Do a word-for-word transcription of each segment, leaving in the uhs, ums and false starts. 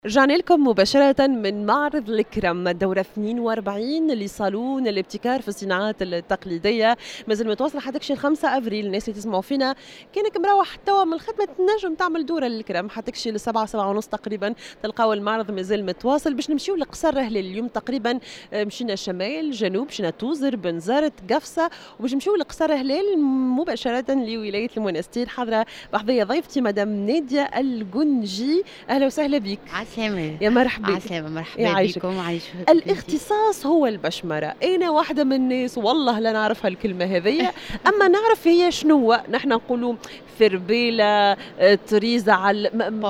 رجعنا لكم مباشرة من معرض الكرم الدورة اثنين وأربعين لصالون الابتكار في الصناعات التقليدية. مازال متواصل حتى شي خمسة أفريل. الناس اللي تسمعوا فينا كانك مروح توا من الخدمة تنجم تعمل دورة للكرم حتى شي لسبعة سبعة ونص تقريبا تلقاو المعرض مازال متواصل. باش نمشيو لقصر هلال اليوم تقريبا مشينا شمال جنوب، مشينا توزر بنزرت قفصة، وباش نمشيو لقصر هلال مباشرة لولاية المنستير. حاضرة بحضية ضيفتي مدام نادية الجنجي. أهلا وسهلا بك. عسلامة يا مرحبا عسلامة مرحبا بكم. عايش الاختصاص هو البشمرة. أنا واحدة من الناس والله لا نعرف هالكلمة هذية أما نعرف هي شنو. نحن نقولوا فربيلة، طريزة على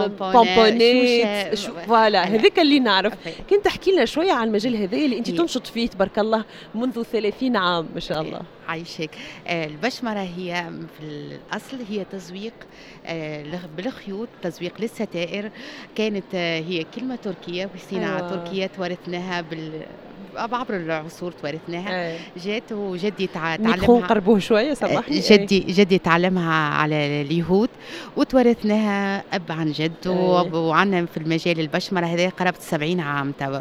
بامبونات، فوالا هذيك اللي نعرف. كنت تحكي لنا شوية عن المجال هذا اللي أنت تنشط فيه تبارك الله منذ ثلاثين عام ما شاء الله. عايشك. البشمرة هي في الأصل هي تزويق بالخيوط، تزويق للستائر. كانت هي كلمة تركية وصناعة أيوة. تركية تورثناها بال عبر العصور تورثناها. أيه. جات وجدي تعلمها. نقربوه شويه سامحني. جدي جدي تعلمها على اليهود وتورثناها اب عن جد. أيه. وعندنا في المجال البشمره هذا قرابه سبعين عام توا.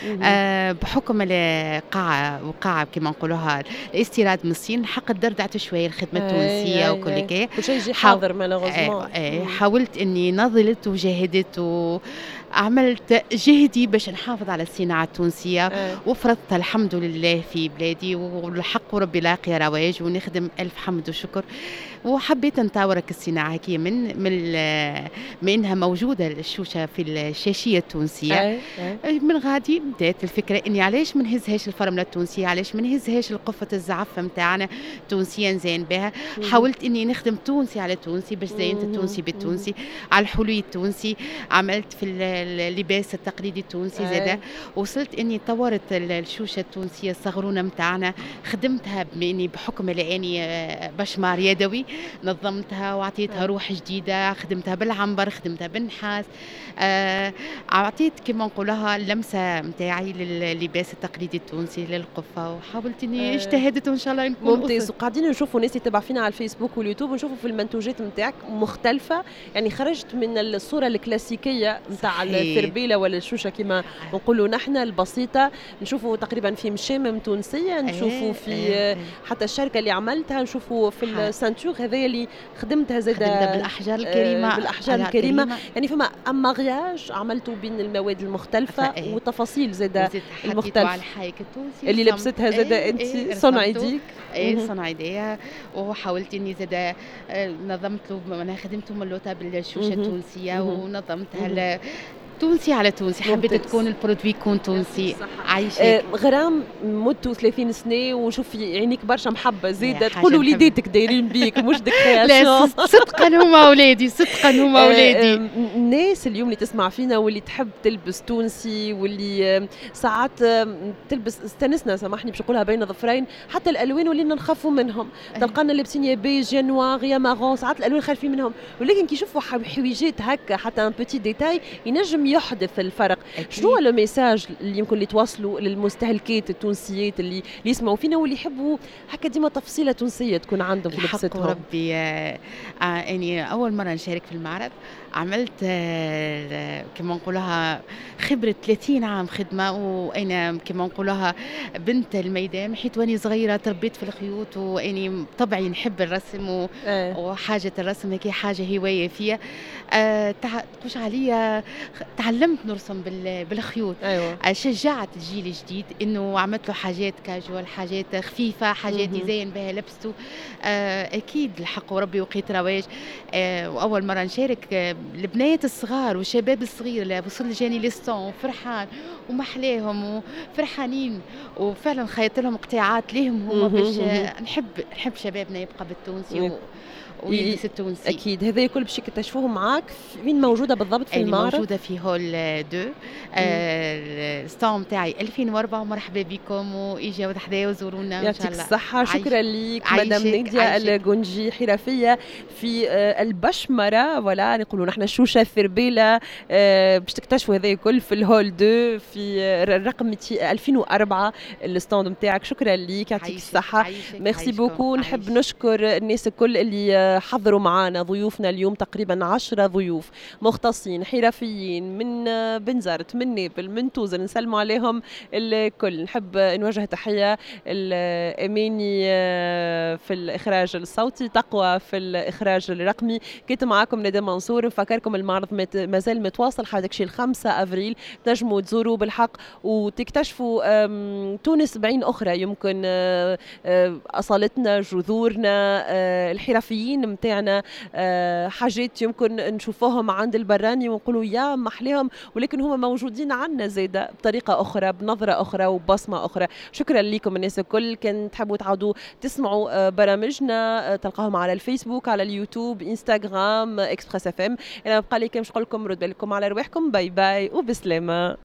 أه بحكم القاعه وقاعه كما نقولوها الاستيراد من الصين حق دردعت شويه الخدمه التونسيه. أيه. وكل كي كل شيء يجي حاضر مالوغوزمون. أيه. حاولت اني نضلت وجاهدت و عملت جهدي باش نحافظ على الصناعة التونسية. أه. وفرضتها الحمد لله في بلادي والحق ربي لاقي رواج ونخدم ألف حمد وشكر. وحبيت نطورك الصناعة كي من من منها موجودة الشوشة في الشاشية التونسية. أه. أه. من غادي بدأت الفكرة إني علاش ما نهزهاش الفرملة التونسية، علاش ما نهزهاش القفة الزعفة متاعنا تونسيا نزين بها. مم. حاولت إني نخدم تونسي على تونسي باش زينت التونسي بالتونسي على الحلوي التونسي. عملت في اللباس التقليدي التونسي زاده. وصلت اني طورت الشوشه التونسيه الصغرونه متاعنا، خدمتها باني بحكم لاني بشمار يدوي نظمتها وعطيتها روح جديده. خدمتها بالعنبر، خدمتها بالنحاس. آه اعطيت كما نقولها اللمسه متاعي لللباس التقليدي التونسي للقفه. وحاولت اني اجتهدت وان شاء الله نكون ممتاز. وقاعدين نشوفوا ناس يتبع فينا على الفيسبوك واليوتيوب ونشوفوا في المنتوجات نتاعك مختلفه، يعني خرجت من الصوره الكلاسيكيه نتاع الفربيله ولا الشوشه كما نقولوا نحن البسيطه. نشوفوا تقريبا في مشامم تونسيه، نشوفوا في حتى الشركه اللي عملتها، نشوفوا في السانتور هذايا اللي خدمتها زاده بالاحجار الكريمه. بالاحجار الكريمه يعني فما امغياج عملته بين المواد المختلفه وتفاصيل زاده المختلفه اللي لبستها زاده انت صنع يديك. اي صنع يديها. وحاولت اني زاده نظمت له انا خدمته ملوطه بالشوشه التونسيه ونظمتها تونسي على تونسي. حبيت تكون البرودوي يكون تونسي. عايشك. آه غرام مدته ثلاثين سنة وشوف عينيك برشا محبة زيادة تقول وليداتك دايرين بيك مش ديك لا صدقا هما أولادي، صدقا هما أولادي. آه الناس اليوم اللي تسمع فينا واللي تحب تلبس تونسي واللي ساعات تلبس استنسنا سامحني باش نقولها بين ظفرين حتى الألوان واللي نخافوا منهم. تلقانا لابسين يا بيج يا نوار يا مارون، ساعات الألوان خايفين منهم، ولكن كي يشوفوا حويجات هكا حتى ان بوتي ديتاي ينجم يحدث الفرق. شنو لو ميساج اللي يمكن اللي توصلوا للمستهلكات التونسيات اللي, اللي يسمعوا فينا واللي يحبوا هكا ديما تفصيله تونسيه تكون عندهم في لبستهم؟ ربي آه يعني اول مره نشارك في المعرض عملت آه كما نقولها خبره ثلاثين عام خدمه. وانا كما نقولها بنت الميدان حيت واني صغيره تربيت في الخيوط واني طبعي نحب الرسم و... أه. وحاجه الرسم هي حاجه هوايه فيها. آه تقوش عليا تعلمت نرسم بالخيوط. أيوة. شجعت الجيل الجديد انه عملت له حاجات كاجوال، حاجات خفيفه، حاجات يزين بها لبسته. آه اكيد الحق وربي وقيت رواج. آه واول مره نشارك آه البنات الصغار والشباب الصغير اللي وصل جاني ليستون فرحان ومحلاهم وفرحانين وفعلا خيطت لهم قطاعات ليهم هما باش نحب نحب شبابنا يبقى بالتونسي ويلبس التونسي. اكيد هذا كل باش يكتشفوه معاك. وين موجوده بالضبط في المعرض؟ موجوده في هول دو. آه الستون تاعي ألفين وأربعة. مرحبا بكم واجاوا حدايا وزورونا ان شاء الله. يعطيك الصحه. شكرا لك مدام نادية الجنجي حرفيه في آه البشمره ولا نقولوا ونحن شوشة ثربيلة باش تكتشفوا هذا الكل في الهول دو في رقم ألفين وأربعة الستاند نتاعك. شكرا ليك، يعطيك الصحة. ميرسي بوكو. نحب نشكر الناس الكل اللي حضروا معنا، ضيوفنا اليوم تقريبا عشرة ضيوف مختصين حرفيين من بنزرت من نابل من توزن، نسلموا عليهم الكل. نحب نوجه تحية الأماني في الإخراج الصوتي، تقوى في الإخراج الرقمي، كنت معاكم ندى منصور. نفكركم المعرض مازال متواصل حتى شي الخمسة أفريل، تنجموا تزوروا بالحق وتكتشفوا تونس بعين أخرى، يمكن أصالتنا جذورنا الحرفيين متاعنا، حاجات يمكن نشوفوهم عند البراني ونقولوا يا محليهم، ولكن هم موجودين عنا زيادة بطريقة أخرى بنظرة أخرى وبصمة أخرى. شكرا لكم الناس الكل. كان تحبوا تعودوا تسمعوا برامجنا تلقاهم على الفيسبوك على اليوتيوب انستغرام اكسبريس اف ام. انا بقى لي كان نقول لكم رد بالكم على رواحكم، باي باي وبسلامة.